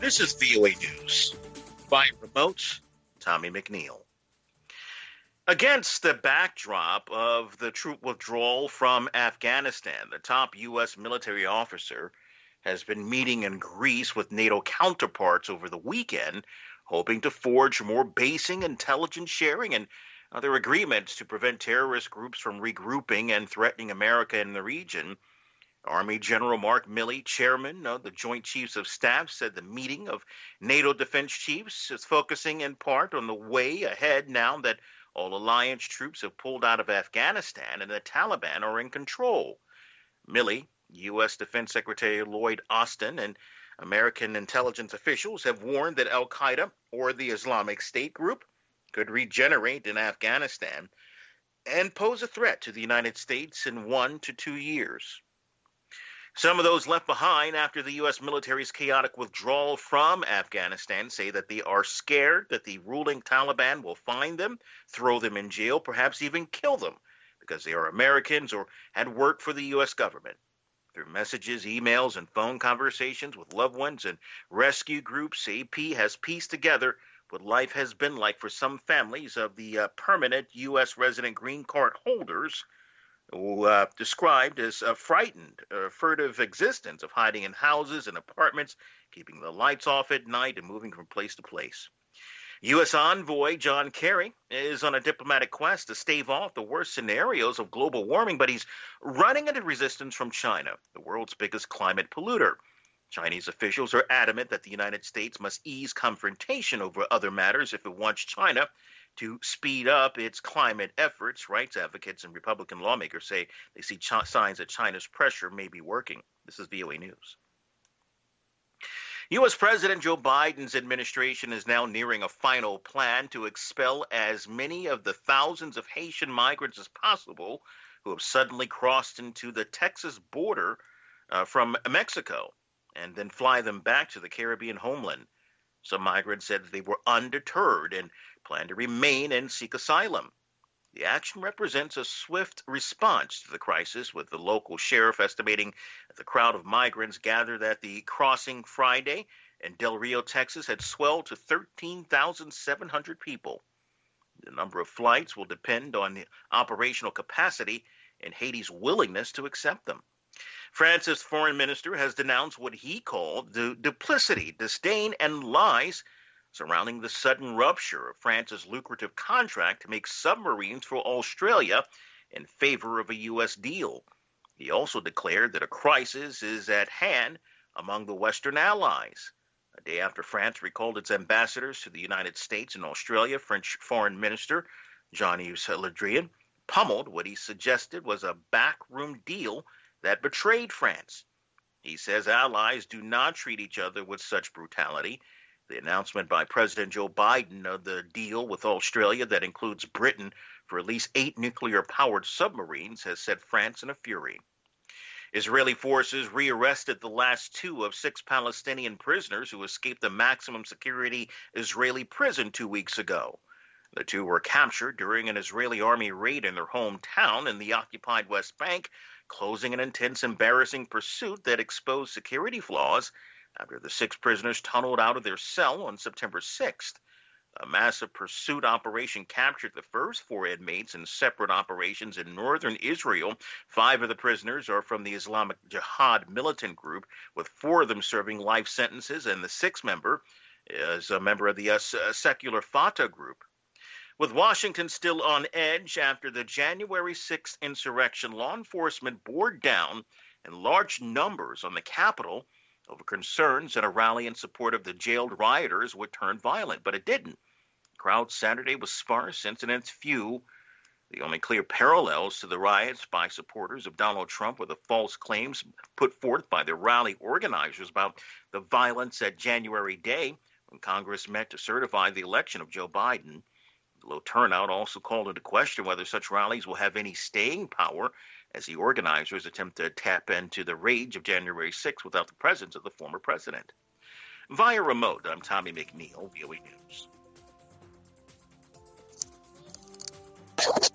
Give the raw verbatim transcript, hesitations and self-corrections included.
This is V O A News. By remote, Tommy McNeil. Against the backdrop of the troop withdrawal from Afghanistan, the top U S military officer has been meeting in Greece with NATO counterparts over the weekend, hoping to forge more basing, intelligence sharing, and other agreements to prevent terrorist groups from regrouping and threatening America in the region. Army General Mark Milley, chairman of the Joint Chiefs of Staff, said the meeting of NATO defense chiefs is focusing in part on the way ahead now that all alliance troops have pulled out of Afghanistan and the Taliban are in control. Milley, U S Defense Secretary Lloyd Austin, and American intelligence officials have warned that al-Qaeda or the Islamic State group could regenerate in Afghanistan and pose a threat to the United States in one to two years. Some of those left behind after the U S military's chaotic withdrawal from Afghanistan say that they are scared that the ruling Taliban will find them, throw them in jail, perhaps even kill them because they are Americans or had worked for the U S government. Through messages, emails, and phone conversations with loved ones and rescue groups, A P has pieced together what life has been like for some families of the uh, permanent U S resident green card holders who uh, described as a frightened, uh, furtive existence of hiding in houses and apartments, keeping the lights off at night and moving from place to place. U S envoy John Kerry is on a diplomatic quest to stave off the worst scenarios of global warming, but he's running into resistance from China, the world's biggest climate polluter. Chinese officials are adamant that the United States must ease confrontation over other matters if it wants China to speed up its climate efforts. Rights advocates and Republican lawmakers say they see ch- signs that China's pressure may be working. This is V O A News. U S President Joe Biden's administration is now nearing a final plan to expel as many of the thousands of Haitian migrants as possible who have suddenly crossed into the Texas border uh, from Mexico and then fly them back to the Caribbean homeland. Some migrants said they were undeterred and plan to remain and seek asylum. The action represents a swift response to the crisis, with the local sheriff estimating that the crowd of migrants gathered at the crossing Friday in Del Rio, Texas, had swelled to thirteen thousand seven hundred people. The number of flights will depend on the operational capacity and Haiti's willingness to accept them. France's foreign minister has denounced what he called the duplicity, disdain, and lies surrounding the sudden rupture of France's lucrative contract to make submarines for Australia in favor of a U S deal. He also declared that a crisis is at hand among the Western allies. A day after France recalled its ambassadors to the United States and Australia, French Foreign Minister Jean-Yves Le Drian pummeled what he suggested was a backroom deal that betrayed France. He says allies do not treat each other with such brutality. The announcement by President Joe Biden of the deal with Australia that includes Britain for at least eight nuclear-powered submarines has set France in a fury. Israeli forces rearrested the last two of six Palestinian prisoners who escaped the maximum security Israeli prison two weeks ago. The two were captured during an Israeli army raid in their hometown in the occupied West Bank, closing an intense, embarrassing pursuit that exposed security flaws after the six prisoners tunneled out of their cell on September sixth. A massive pursuit operation captured the first four inmates in separate operations in northern Israel. Five of the prisoners are from the Islamic Jihad militant group, with four of them serving life sentences, and the sixth member is a member of the uh, secular Fatah group. With Washington still on edge after the January sixth insurrection, law enforcement bore down in large numbers on the Capitol over concerns that a rally in support of the jailed rioters would turn violent, but it didn't. The crowd Saturday was sparse, incidents few. The only clear parallels to the riots by supporters of Donald Trump were the false claims put forth by the rally organizers about the violence at January Day, when Congress met to certify the election of Joe Biden. The low turnout also called into question whether such rallies will have any staying power, as the organizers attempt to tap into the rage of January sixth without the presence of the former president. Via remote, I'm Tommy McNeil, V O A News.